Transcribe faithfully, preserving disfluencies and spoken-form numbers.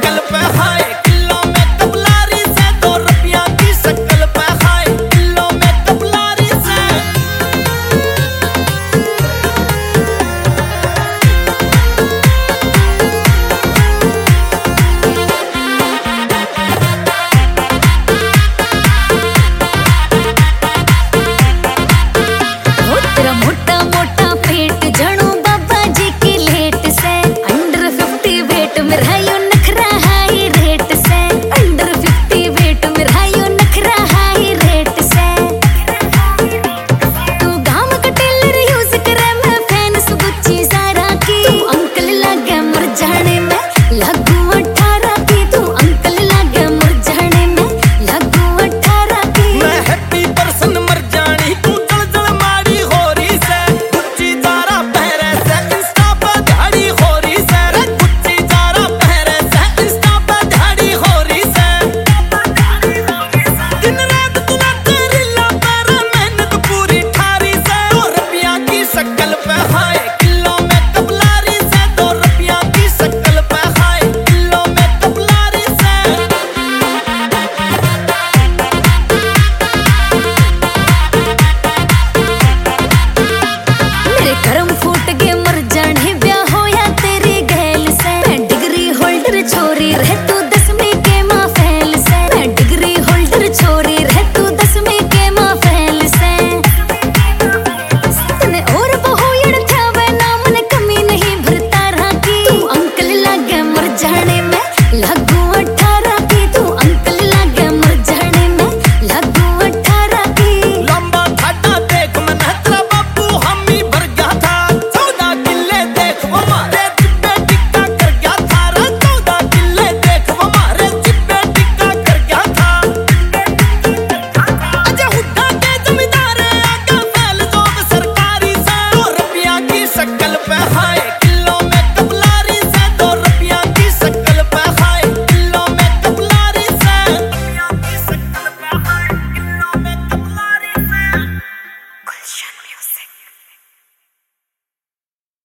शक्ल पे हाय किलो में कबलारी से, दो रुपया की शक्ल पे हाय किलो में कबलारी से। मोटा मोटा पेट जणो बाबा जी की लेट से, अंडर फिफ्टी वेट में रहायो नखरा हाई रेट से, अंडर फिफ्टी वेट में रहायो नखरा हाई रेट से। तू गाम का टेलर यूज करे, मैं फैन सुगुच्ची सारा की, तू अंकल लागे मुर जाने में लागू अठारह की, तू अंकल लागे मुर जाने में लागू अठारह की। मैं हैप्पी पर्सन मर जानी, तू जल जल मारी हो रही से, गुच्ची जारा पहरे से इंस्टा पे झाड़ी हो रही से, गुच्ची जारा पहरे से इंस्टा पे झाड़ी हो रही से। दिन रात तू नाचे रीला पर मेहनत पूरी ठारी से, दो रुपया की शक्ल पे हाय किलो में कबलारी से, दो रुपया की शक्ल पे हाय किलो में कबलारी से। मेरे कर्म फूट गए मर जाने ब्याह होया तेरी गैल से, मैं डिग्री होल्डर छोरी रह तू दसवीं के माँ फैल से, मैं डिग्री होल्डर छोरी रह तू दसवीं के माँ फैल से। तने और बहुयड़ था वह नाम ने कमी नहीं भरता रहा की, तू अंकल लागे मर जाने में